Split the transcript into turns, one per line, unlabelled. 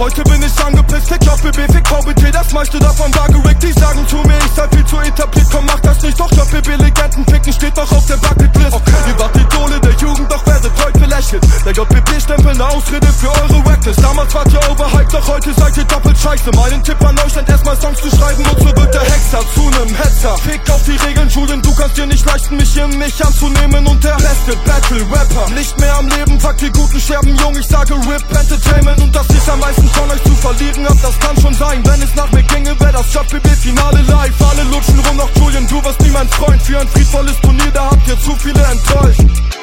Heute bin ich angepisst, fick JBB, fick VBT, das meiste davon war gerickt. Die sagen zu mir, ich sei viel zu etabliert, komm mach das nicht. Doch JBB-Legenden ficken steht noch auf der Bucketlist. Ihr wart Idole der Jugend, doch werdet heute belächelt. Der JBB-Stempel eine Ausrede für eure Reckless. Damals wart ihr overhyped, doch heute seid ihr doppelt scheiße. Mein Tipp an euch, erstmal Songs zu schreiben und so wird der Hexer zu nem Hetzer. Fick auf die Regeln, Julian, du kannst dir nicht leisten, mich in mich anzunehmen. Und der Rest wird Battle-Rapper. Nicht mehr am Leben, fuck die guten Scherben, Jung, ich sage RIP Entertainment. Und dass ich am meisten von euch zu verlieren hab, das kann schon sein. Wenn es nach mir ginge, wär das JBB-Finale live. Alle lutschen rum, noch Julian, du warst nie mein Freund. Für ein friedvolles Turnier, da habt ihr zu viele enttäuscht.